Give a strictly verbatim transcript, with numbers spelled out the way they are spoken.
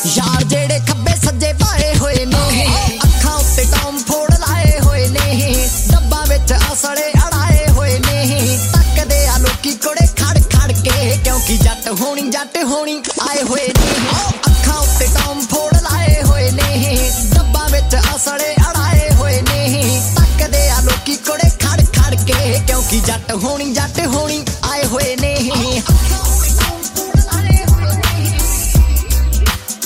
यार जेड़े खब्बे सज्जे पाए होए ने अखां उत्ते टॉम फोड़ लाए होए ने डब्बा विच असड़े अड़ाए होए ने तकदे आ लोकी कोड़े खड़ खड़ के क्योंकि जट होनी जट होनी आए होए ने अखां उत्ते टॉम फोड़ लाए होए ने डब्बा विच असड़े अड़ाए होए ने तकदे आ लोकी कोड़े खड़ खड़ के क्योंकि जट होनी जट होनी आए होए ने।